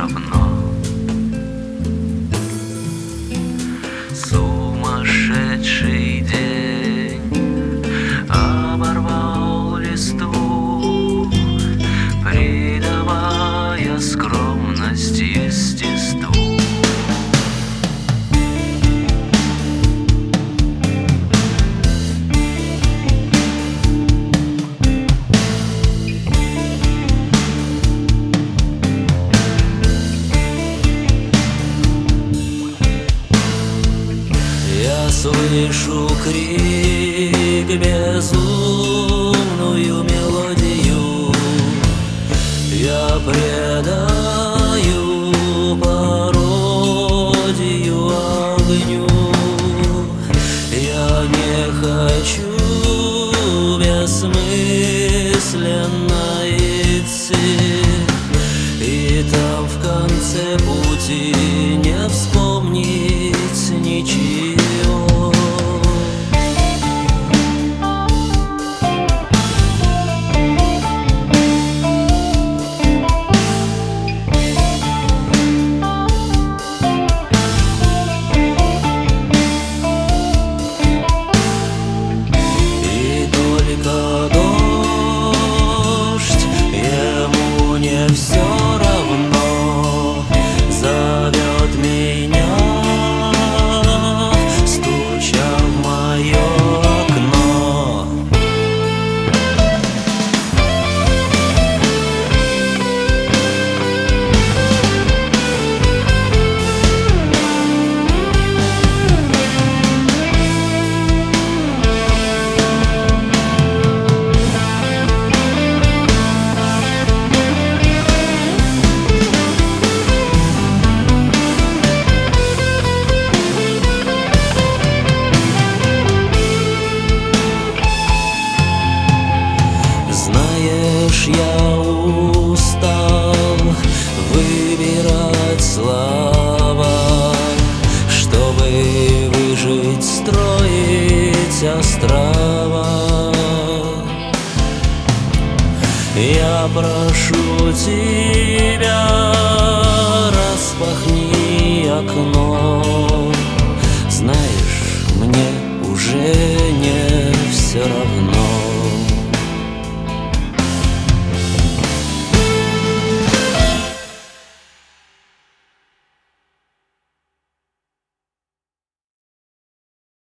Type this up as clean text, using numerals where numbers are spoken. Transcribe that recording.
равно. Сумасшедший день оборвал листву, придавая скромность естеству. Я слышу крик, безумную мелодию. Я предаю пародию огню. Я не хочу бессмысленно идти, и там в конце пути не вспомнить ничего. Дождь, ему не все равно, зовет меня, стуча в мое окно. Знаешь, я устал выбирать слова, чтобы выжить, строить острова. Я прошу тебя,